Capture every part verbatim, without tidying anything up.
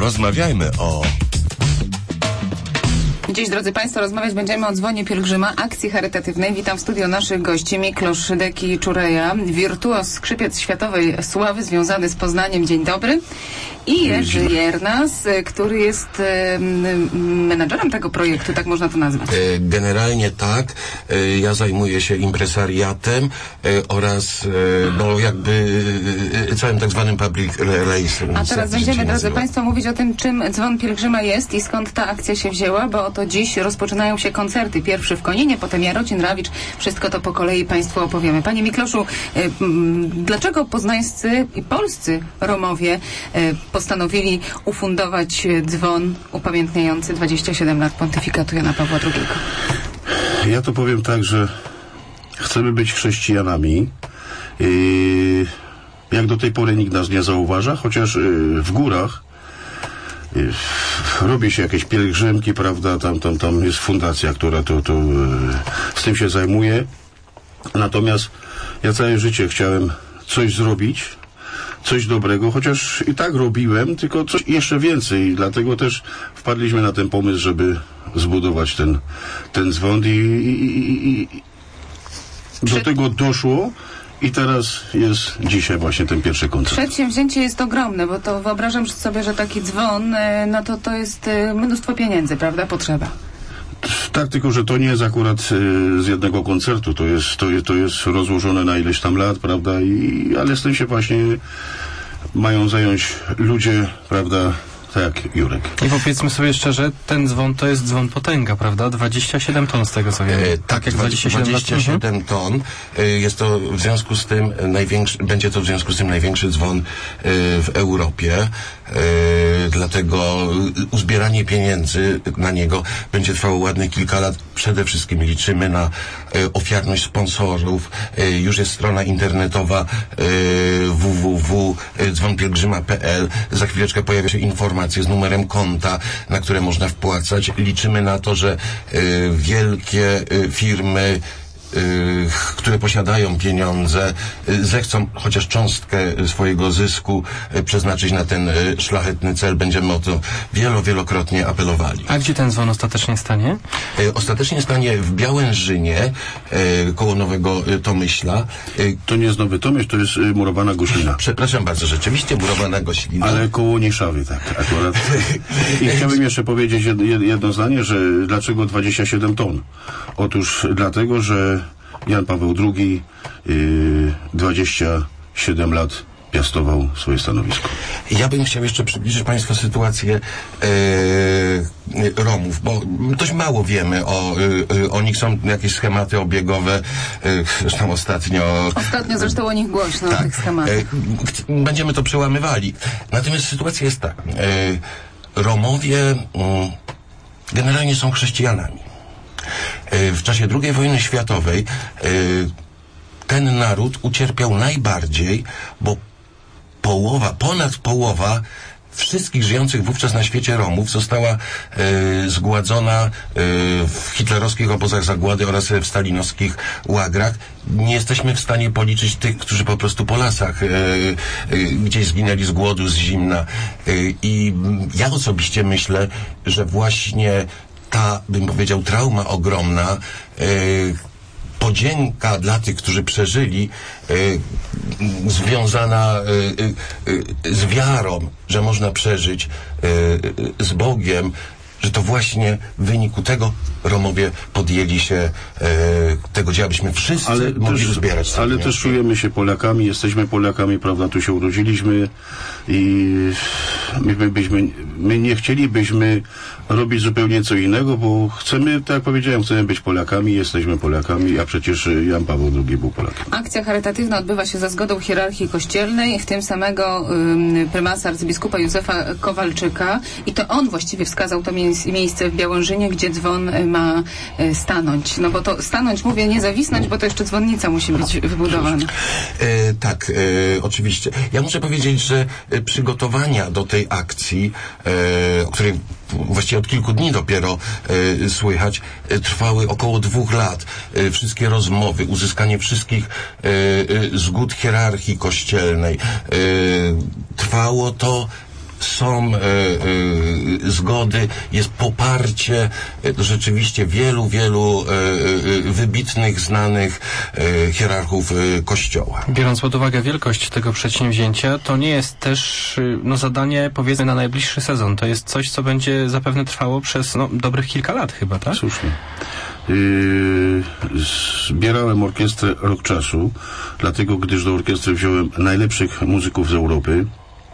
Porozmawiajmy o... Dziś, drodzy Państwo, rozmawiać będziemy o dzwonie pielgrzyma, akcji charytatywnej. Witam w studio naszych gości. Miklosz Deki-Czureja, wirtuoz, skrzypiec światowej sławy związany z Poznaniem. Dzień dobry. I Jerzy Jernas, który jest e, menadżerem tego projektu, tak można to nazwać. Generalnie tak. Ja zajmuję się impresariatem oraz no jakby całym tak zwanym public relations. A teraz będziemy, drodzy Państwo, mówić o tym, czym dzwon pielgrzyma jest i skąd ta akcja się wzięła, bo oto dziś rozpoczynają się koncerty. Pierwszy w Koninie, potem Jarocin, Rawicz. Wszystko to po kolei Państwu opowiemy. Panie Mikloszu, dlaczego poznańscy i polscy Romowie postanowili ufundować dzwon upamiętniający dwadzieścia siedem lat pontyfikatu Jana Pawła drugiego? Ja to powiem tak, że chcemy być chrześcijanami. Yy, jak do tej pory nikt nas nie zauważa, chociaż yy, w górach yy, robi się jakieś pielgrzymki, prawda, tam, tam, tam jest fundacja, która to, to yy, z tym się zajmuje. Natomiast ja całe życie chciałem coś zrobić, coś dobrego, chociaż i tak robiłem, tylko coś jeszcze więcej. Dlatego też wpadliśmy na ten pomysł, żeby zbudować ten, ten dzwon i, i, i, i do tego doszło i teraz jest dzisiaj właśnie ten pierwszy koncert. Przedsięwzięcie jest ogromne, bo to wyobrażam sobie, że taki dzwon, no to to jest mnóstwo pieniędzy, prawda? Potrzeba. Tak, tylko że to nie jest akurat y, z jednego koncertu, to jest, to, to jest rozłożone na ileś tam lat, prawda, I, ale z tym się właśnie mają zająć ludzie, prawda, tak jak Jurek. I powiedzmy sobie szczerze, ten dzwon to jest dzwon potęga, prawda? dwadzieścia siedem ton z tego co wiem. E, tak, jak dwadzieścia siedem, dwadzieścia siedem ton. E, jest to w związku z tym największy, będzie to w związku z tym największy dzwon e, w Europie. E, dlatego uzbieranie pieniędzy na niego będzie trwało ładnych kilka lat. Przede wszystkim liczymy na e, ofiarność sponsorów. E, już jest strona internetowa e, w w w kropka dzwon pielgrzyma kropka p l. Za chwileczkę pojawia się informacja z numerem konta, na które można wpłacać. Liczymy na to, że y, wielkie y, firmy, y, które posiadają pieniądze, y, zechcą chociaż cząstkę swojego zysku y, przeznaczyć na ten y, szlachetny cel. Będziemy o to wielo, wielokrotnie apelowali. A gdzie ten dzwon ostatecznie stanie? Y, ostatecznie stanie w Białężynie, y, koło Nowego y, Tomyśla. Y, to nie jest Nowy Tomyśl, to jest y, Murowana Goślina. Przepraszam bardzo, rzeczywiście Murowana Goślina. Ale koło Nieszawy, tak, akurat. I chciałbym jeszcze powiedzieć jedno zdanie, że dlaczego dwadzieścia siedem ton? Otóż dlatego, że Jan Paweł drugi yy, dwadzieścia siedem lat piastował swoje stanowisko. Ja bym chciał jeszcze przybliżyć Państwu sytuację e, Romów, bo dość mało wiemy o, e, o nich. Są jakieś schematy obiegowe, e, zresztą ostatnio... Ostatnio zresztą o nich głośno, tak, o tych schematach. E, będziemy to przełamywali. Natomiast sytuacja jest taka. E, Romowie e, generalnie są chrześcijanami. E, w czasie drugiej wojny światowej e, ten naród ucierpiał najbardziej, bo połowa, ponad połowa wszystkich żyjących wówczas na świecie Romów została e, zgładzona e, w hitlerowskich obozach zagłady oraz w stalinowskich łagrach. Nie jesteśmy w stanie policzyć tych, którzy po prostu po lasach e, e, gdzieś zginęli z głodu, z zimna. E, I ja osobiście myślę, że właśnie ta, bym powiedział, trauma ogromna, e, podzięka dla tych, którzy przeżyli, y, związana y, y, y, z wiarą, że można przeżyć y, y, z Bogiem, że to właśnie w wyniku tego Romowie podjęli się e, tego dzieła, byśmy wszyscy ale mogli też, zbierać. Ale wnioski. Też czujemy się Polakami, jesteśmy Polakami, prawda, tu się urodziliśmy i my, my, byśmy, my nie chcielibyśmy robić zupełnie co innego, bo chcemy, tak jak powiedziałem, chcemy być Polakami, jesteśmy Polakami, a przecież Jan Paweł drugi był Polakiem. Akcja charytatywna odbywa się za zgodą hierarchii kościelnej, w tym samego um, prymasa arcybiskupa Józefa Kowalczyka, i to on właściwie wskazał to miejsce w Białężynie, gdzie dzwon ma stanąć. No bo to stanąć, mówię, nie zawisnąć, bo to jeszcze dzwonnica musi być wybudowana. E, tak, e, oczywiście. Ja muszę powiedzieć, że przygotowania do tej akcji, e, o której właściwie od kilku dni dopiero e, słychać, e, trwały około dwóch lat. E, wszystkie rozmowy, uzyskanie wszystkich e, e, zgód hierarchii kościelnej. E, trwało to są e, e, zgody, jest poparcie e, rzeczywiście wielu, wielu e, e, wybitnych, znanych e, hierarchów e, Kościoła. Biorąc pod uwagę wielkość tego przedsięwzięcia, to nie jest też y, no, zadanie, powiedzmy, na najbliższy sezon. To jest coś, co będzie zapewne trwało przez no, dobrych kilka lat chyba, tak? Słusznie. Yy, zbierałem orkiestrę rok czasu, dlatego gdyż do orkiestry wziąłem najlepszych muzyków z Europy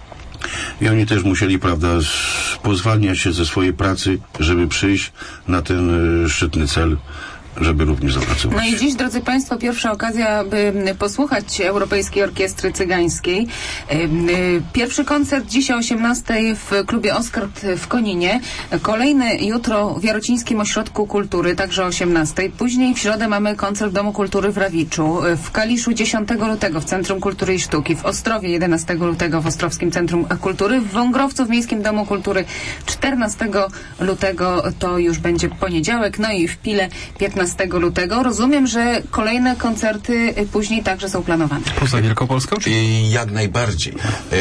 i oni też musieli, prawda, pozwalniać się ze swojej pracy, żeby przyjść na ten y, szczytny cel, żeby również zapracować. No i dziś, drodzy Państwo, pierwsza okazja, by posłuchać Europejskiej Orkiestry Cygańskiej. Pierwszy koncert dziś o osiemnastej w klubie Oskard w Koninie. Kolejny jutro w Jarocińskim Ośrodku Kultury, także o osiemnastej. Później w środę mamy koncert w Domu Kultury w Rawiczu. W Kaliszu dziesiątego lutego w Centrum Kultury i Sztuki. W Ostrowie jedenastego lutego w Ostrowskim Centrum Kultury. W Wągrowcu w Miejskim Domu Kultury czternastego lutego to już będzie poniedziałek. No i w Pile piętnastego lutego. Rozumiem, że kolejne koncerty później także są planowane. Poza Wielkopolską? Czy... Jak najbardziej.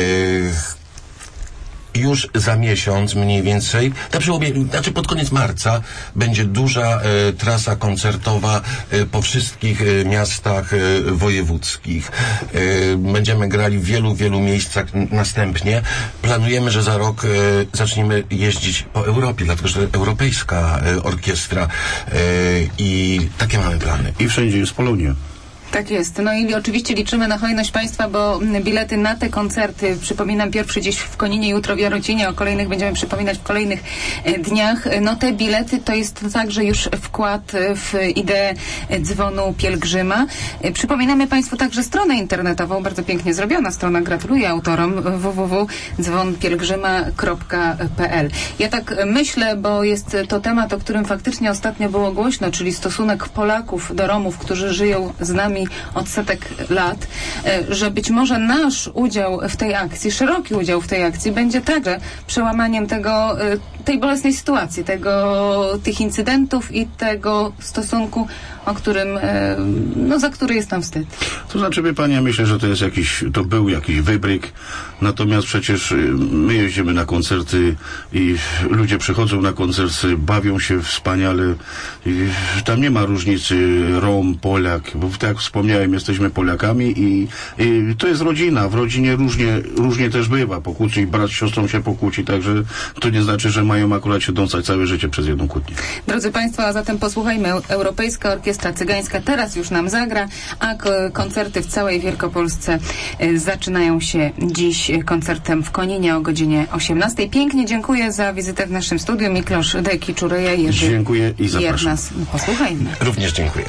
E, już za miesiąc mniej więcej, na przełomie, znaczy pod koniec marca będzie duża e, trasa koncertowa e, po wszystkich e, miastach e, wojewódzkich. E, będziemy grali w wielu, wielu miejscach następnie. Planujemy, że za rok e, zaczniemy jeździć po Europie, dlatego że to europejska e, orkiestra e, i takie mamy plany. I wszędzie jest Polonia. Tak jest. No i oczywiście liczymy na hojność Państwa, bo bilety na te koncerty, przypominam, pierwszy dziś w Koninie, jutro w Jarocinie, o kolejnych będziemy przypominać w kolejnych e, dniach. No te bilety to jest także już wkład w ideę dzwonu pielgrzyma. E, przypominamy Państwu także stronę internetową, bardzo pięknie zrobiona strona, gratuluję autorom, w w w kropka dzwon pielgrzyma kropka p l. Ja tak myślę, bo jest to temat, o którym faktycznie ostatnio było głośno, czyli stosunek Polaków do Romów, którzy żyją z nami od setek lat, że być może nasz udział w tej akcji, szeroki udział w tej akcji będzie także przełamaniem tego, tej bolesnej sytuacji, tego, tych incydentów i tego stosunku, o którym, no za który jest nam wstyd. To znaczy, wie Pani, ja myślę, że to jest jakiś, to był jakiś wybryk, natomiast przecież my jeździmy na koncerty i ludzie przychodzą na koncerty, bawią się wspaniale i tam nie ma różnicy Rom, Polak, bo tak jak wspomniałem, jesteśmy Polakami i, i to jest rodzina, w rodzinie różnie, różnie też bywa, pokłóci, brat z siostrą się pokłóci, także to nie znaczy, że mają akurat się dąsać całe życie przez jedną kłótnię. Drodzy Państwo, a zatem posłuchajmy, Europejska Orkiestra Cygańska teraz już nam zagra, a koncerty w całej Wielkopolsce zaczynają się dziś koncertem w Koninie o godzinie osiemnastej. Pięknie dziękuję za wizytę w naszym studiu. Miklosz Deki-Czuryja i Jerzy Dziękuję i zapraszam. Jednas. Posłuchajmy. Również dziękuję.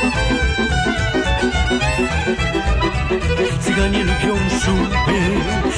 Cyganie lubią szupy,